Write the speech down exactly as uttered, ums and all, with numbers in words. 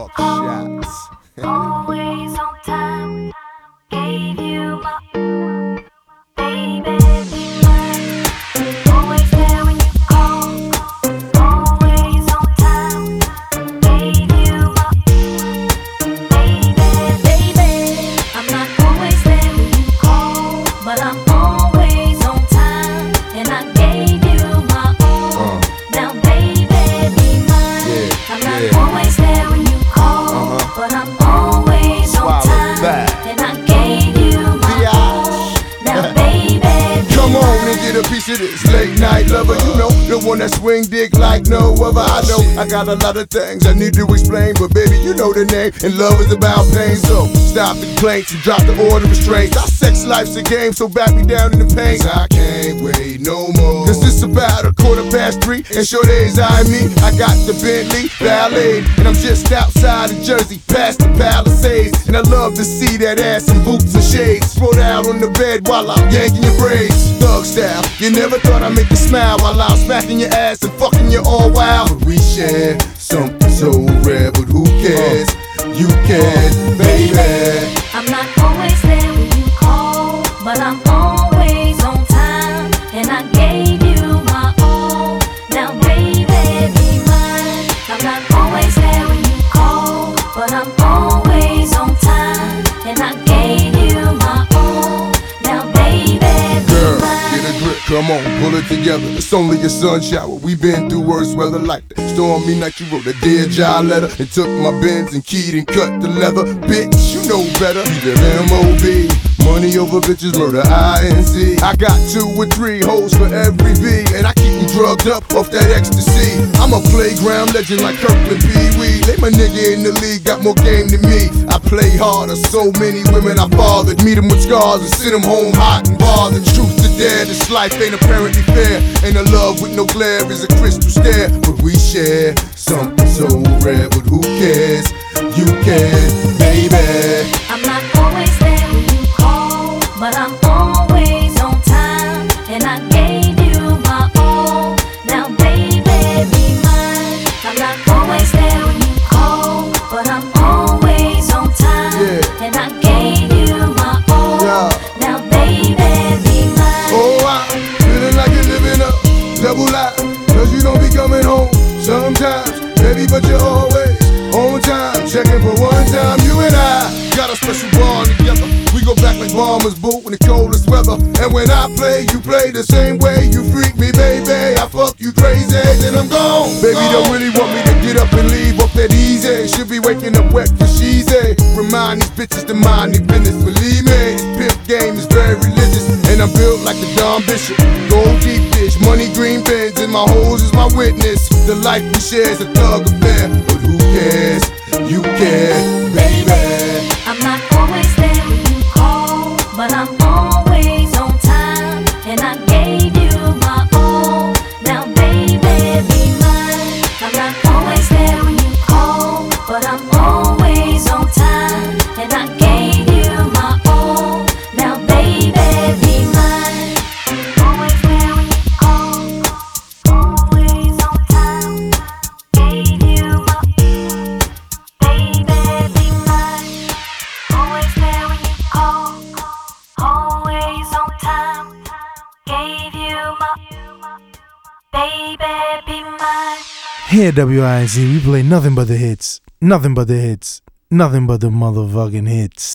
Talk shots. Always on time. Gave you my baby. Be mine. Always there when you call. Always on time. Gave you my baby, baby. I'm not always there when you call, but I'm always on time, and I gave you my all. Uh. Now, baby, be mine. Yeah, I'm not yeah. always there when you call, Uh-huh. but I'm always on Swallow time, that. and I gave you my Biatch. all. Now, baby, be Come on mine. and get a piece of this late night lover. You know, the one that swing dick like no other. I know I got a lot of things I need to explain, but baby, you know the name, and love is about pain. So stop the complaints and drop the order of restraints. Our sex life's a game, so back me down in the pain. I can't wait no more. Cause it's about a quarter past three, and sure days I me. I got the Bentley Ballet, and I'm just outside of Jersey, past the Palisades. And I love to see that ass in boots and shades, spread out on the bed while I'm yanking your braids. Thug style, you never thought I'd make you smile while I'm smacking your ass and fucking you all wild. But we share something so rare, but who cares? You can, baby. I'm not always there when you call, but I'm always on time, and I gave you my all. Now, baby, be mine. I'm not always there when you call, but I'm always on time, and I gave you my all. Now, baby, be Girl, mine. get a grip, come on, pull it together. It's only a sun shower. We been through worse weather like that. Stormy night, you wrote a Dear John letter and took my Benz and keyed and cut the leather. Bitch, you know better. We live M O B. Money over bitches, murder I N C. I got two or three hoes for every V, and I keep them drugged up off that ecstasy. I'm a playground legend like Kirkland Pee Wee. They my nigga in the league, got more game than me. I play harder, so many women I fathered. Meet them with scars and send them home hot and bothered. Truth to dare, this life ain't apparently fair. Ain't a love with no glare, is a crystal stare. But we share something so rare, but who cares? You can, baby. I'm not always there when you call, but I'm always on time, and I gave you my all. Now, baby, be mine. I'm not always there when you call, but I'm always on time, Yeah. and I gave you my all. Yeah. Now, baby, be mine. Oh, I'm feeling like you're living a double life, cause you don't be coming home sometimes, baby, but you're always on time. Checking for one time, you and I got a special bond together. We go back like bombers boot in the coldest weather. And when I play, you play the same way. You freak me, baby, I fuck you crazy, then I'm gone. Baby, don't really want me to get up and leave off that easy. Should be waking up wet for she's a. Remind these bitches to mind their business. Believe me, this pimp game is very religious, and I'm built like the Don Bishop. Gold deep dish, money green bins, and my hoes is my witness. The life we share is a thug affair, but who cares? You care, baby. I'm not always there when you call, but I'm always on time, and I gave you my all. Now, baby, be mine. I'm not always there when you call, but I'm always on time, and I gave you my all. Now, baby, be mine. Always there when you call, always on time. Gave you my baby, be mine. Always there when you call, always on time. Gave you my baby, be mine. Here at W I Z, we play nothing but the hits. Nothing but the hits. Nothing but the motherfucking hits.